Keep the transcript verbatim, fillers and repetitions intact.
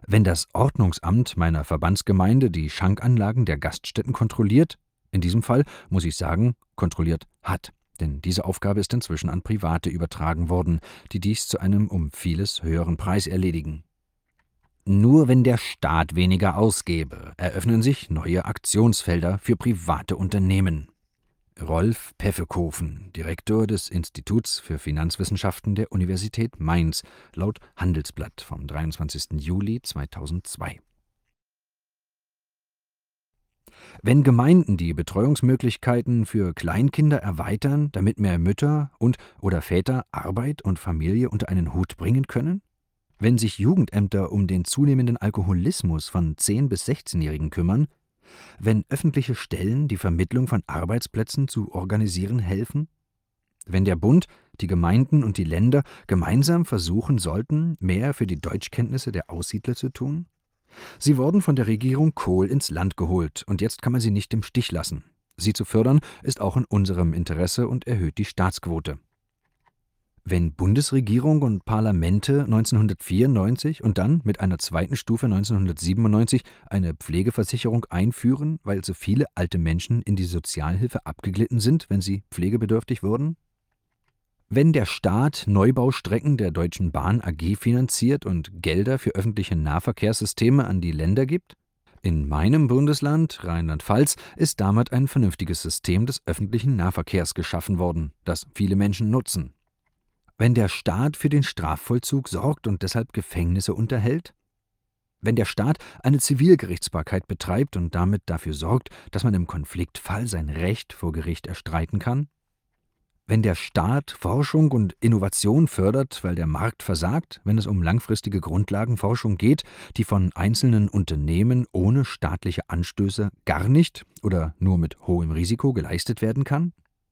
Wenn das Ordnungsamt meiner Verbandsgemeinde die Schankanlagen der Gaststätten kontrolliert, in diesem Fall muss ich sagen, kontrolliert hat, denn diese Aufgabe ist inzwischen an Private übertragen worden, die dies zu einem um vieles höheren Preis erledigen. Nur wenn der Staat weniger ausgebe, eröffnen sich neue Aktionsfelder für private Unternehmen. Rolf Peffekofen, Direktor des Instituts für Finanzwissenschaften der Universität Mainz, laut Handelsblatt vom dreiundzwanzigsten Juli zweitausendzwei. Wenn Gemeinden die Betreuungsmöglichkeiten für Kleinkinder erweitern, damit mehr Mütter und/oder Väter Arbeit und Familie unter einen Hut bringen können? Wenn sich Jugendämter um den zunehmenden Alkoholismus von zehn- bis sechzehnjährigen kümmern? Wenn öffentliche Stellen die Vermittlung von Arbeitsplätzen zu organisieren helfen? Wenn der Bund, die Gemeinden und die Länder gemeinsam versuchen sollten, mehr für die Deutschkenntnisse der Aussiedler zu tun? Sie wurden von der Regierung Kohl ins Land geholt, und jetzt kann man sie nicht im Stich lassen. Sie zu fördern, ist auch in unserem Interesse und erhöht die Staatsquote. Wenn Bundesregierung und Parlamente neunzehnhundertvierundneunzig und dann mit einer zweiten Stufe neunzehnhundertsiebenundneunzig eine Pflegeversicherung einführen, weil so viele alte Menschen in die Sozialhilfe abgeglitten sind, wenn sie pflegebedürftig wurden? Wenn der Staat Neubaustrecken der Deutschen Bahn A G finanziert und Gelder für öffentliche Nahverkehrssysteme an die Länder gibt? In meinem Bundesland, Rheinland-Pfalz, ist damit ein vernünftiges System des öffentlichen Nahverkehrs geschaffen worden, das viele Menschen nutzen. Wenn der Staat für den Strafvollzug sorgt und deshalb Gefängnisse unterhält? Wenn der Staat eine Zivilgerichtsbarkeit betreibt und damit dafür sorgt, dass man im Konfliktfall sein Recht vor Gericht erstreiten kann? Wenn der Staat Forschung und Innovation fördert, weil der Markt versagt, wenn es um langfristige Grundlagenforschung geht, die von einzelnen Unternehmen ohne staatliche Anstöße gar nicht oder nur mit hohem Risiko geleistet werden kann?